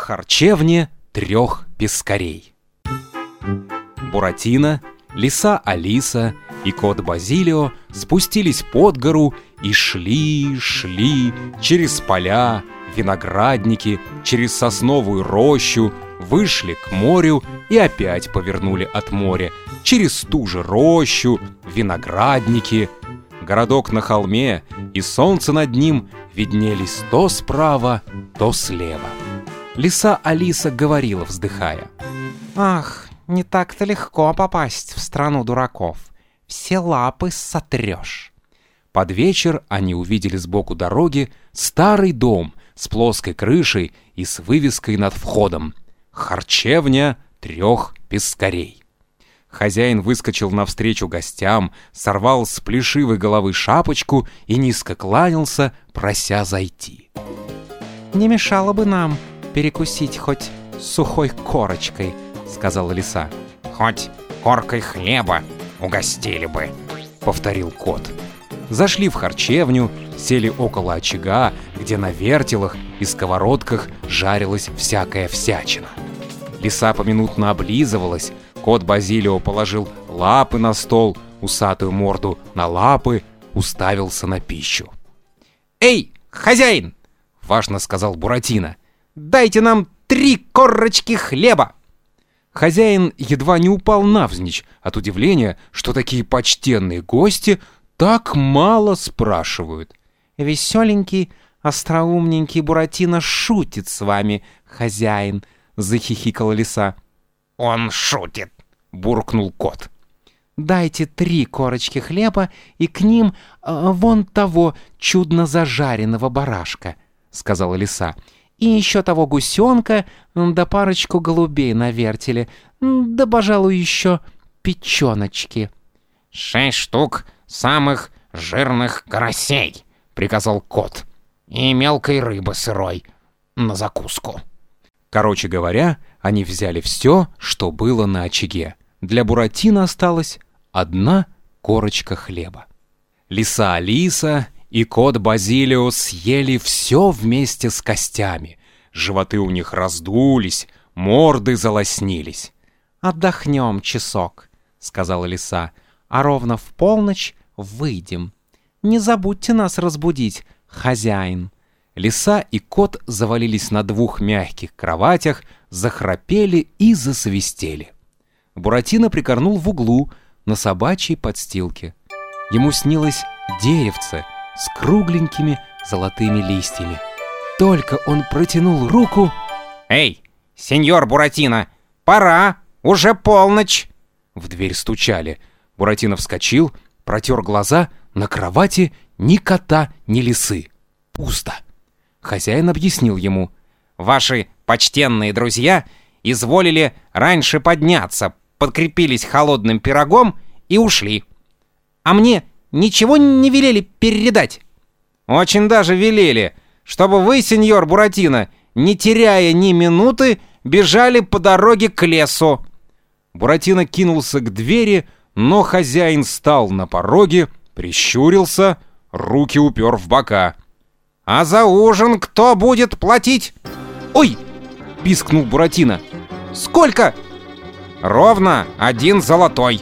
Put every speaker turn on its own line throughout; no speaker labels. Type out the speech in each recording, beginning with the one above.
харчевне 3 пескарей. Буратино, лиса Алиса и кот Базилио спустились под гору и шли через поля, виноградники, через сосновую рощу, вышли к морю и опять повернули от моря, через ту же рощу, виноградники. Городок на холме и солнце над ним виднелись то справа, то слева. Лиса Алиса говорила, вздыхая:
«Ах, не так-то легко попасть в страну дураков. Все лапы сотрешь».
Под вечер они увидели сбоку дороги старый дом с плоской крышей и с вывеской над входом: «Харчевня 3 пескарей». Хозяин выскочил навстречу гостям, сорвал с плешивой головы шапочку и низко кланялся, прося зайти.
«Не мешало бы нам перекусить хоть сухой корочкой», — сказала лиса.
«Хоть коркой хлеба угостили бы», —
повторил кот. Зашли в харчевню, сели около очага, где на вертелах и сковородках жарилась всякая всячина. Лиса поминутно облизывалась, кот Базилио положил лапы на стол, усатую морду на лапы, уставился на пищу.
«Эй, хозяин!» — важно сказал Буратино. «Дайте нам 3 корочки хлеба!»
Хозяин едва не упал навзничь от удивления, что такие почтенные гости так мало спрашивают.
«Веселенький, остроумненький Буратино шутит с вами, хозяин», — захихикала лиса.
«Он шутит», — буркнул кот.
«Дайте 3 корочки хлеба и к ним вон того чудно зажаренного барашка», — сказала лиса. «И еще того гусенка, да парочку голубей на вертеле, да, пожалуй, еще печеночки».
6 штук самых жирных карасей», — приказал кот. «И мелкой рыбы сырой на закуску».
Короче говоря, они взяли все, что было на очаге. Для Буратино осталась 1 корочка хлеба. Лиса Алиса и кот Базилио съели все вместе с костями. Животы у них раздулись, морды залоснились.
«Отдохнем часок», — сказала лиса, — «а ровно в полночь выйдем. Не забудьте нас разбудить, хозяин».
Лиса и кот завалились на 2 мягких кроватях, захрапели и засвистели. Буратино прикорнул в углу на собачьей подстилке. Ему снилось деревце с кругленькими золотыми листьями. Только он протянул руку...
«Эй, сеньор Буратино, пора, уже полночь!»
В дверь стучали. Буратино вскочил, протер глаза, на кровати ни кота, ни лисы. Пусто. Хозяин объяснил ему:
«Ваши почтенные друзья изволили раньше подняться, подкрепились холодным пирогом и ушли.
А мне ничего не велели передать?»
«Очень даже велели, чтобы вы, сеньор Буратино, не теряя ни минуты, бежали по дороге к лесу».
Буратино кинулся к двери, но хозяин стал на пороге, прищурился, руки упер в бока.
«А за ужин кто будет платить?»
«Ой!»
— пискнул Буратино.
«Сколько?»
«Ровно 1 золотой».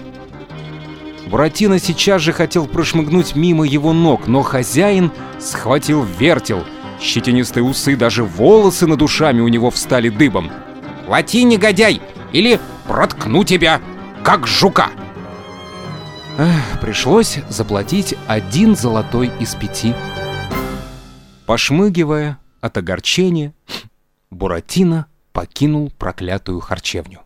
Буратино сейчас же хотел прошмыгнуть мимо его ног, но хозяин схватил вертел. Щетинистые усы, даже волосы над ушами у него встали дыбом.
«Плати, негодяй, или проткну тебя, как жука!»
Пришлось заплатить 1 золотой из 5. Пошмыгивая от огорчения, Буратино покинул проклятую харчевню.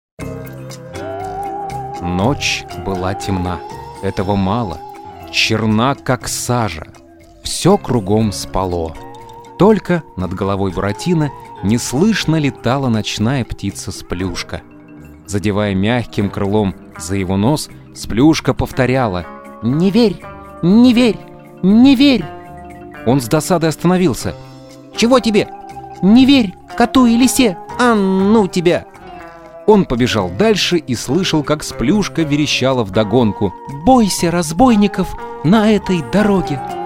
Ночь была темна. Этого мало. Черна, как сажа. Все кругом спало. Только над головой Буратино неслышно летала ночная птица Сплюшка. Задевая мягким крылом за его нос, Сплюшка повторяла:
«Не верь! Не верь! Не верь!»
Он с досадой остановился.
«Чего тебе? Не верь коту и лисе! А ну тебя!»
Он побежал дальше и слышал, как Сплюшка верещала вдогонку:
«Бойся разбойников на этой дороге!»